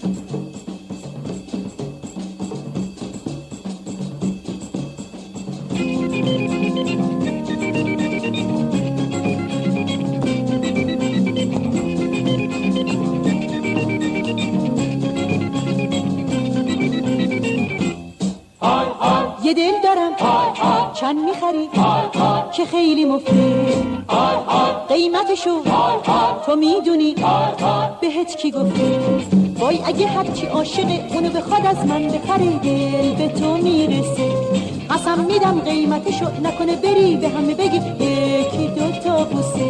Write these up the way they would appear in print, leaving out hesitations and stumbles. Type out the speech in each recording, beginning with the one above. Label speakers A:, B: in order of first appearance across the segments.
A: یه دل دارم چند میخری که خیلی مفته قیمتشو تو میدونی بهت کی گفته وای اگه هرچی عاشق اونو بخواد از من بخره دل به تو میرسه قسم میدم قیمتشو نکنه بری به همه بگی یکی دوتا بوسه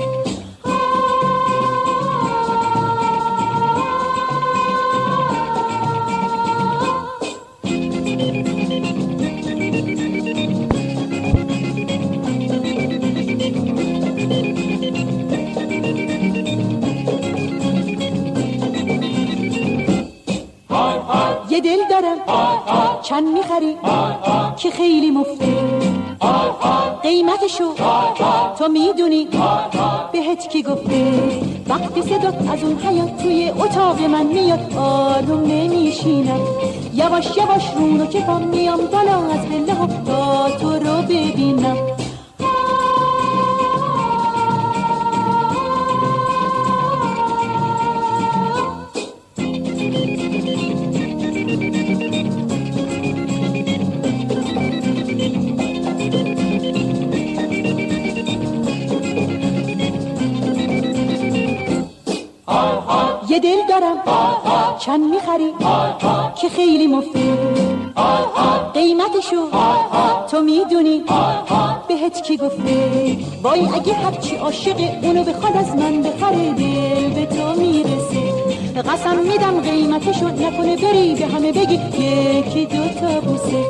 A: یه دل دارم چند میخری که خیلی مفته قیمتشو تو میدونی بهت کی گفته وقتی صدات از اون حیاط توی اتاق من میاد آروم نمیشینم یواش یواش رونو که پام میام بالا از پله ها تا تو رو ببینم یه دل دارم چند میخری که خیلی مفته قیمتشو تو میدونی بهت کی گفته وای اگه هرچی عاشق اونو بخواد از من بخره دل به تو میرسه قسم میدم قیمتشو نکنه بری به همه بگی یکی دوتا بوسه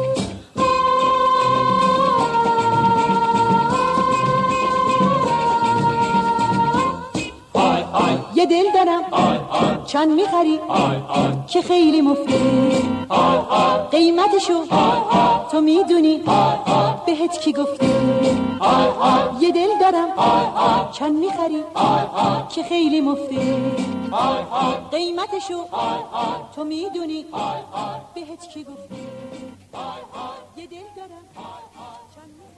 A: یه دل دارم چند میخری که خیلی مفته قیمتشو تو میدونی بهت کی گفته یه دل دارم چند میخری که خیلی مفته قیمتشو تو میدونی بهت کی گفته یه دل دارم چند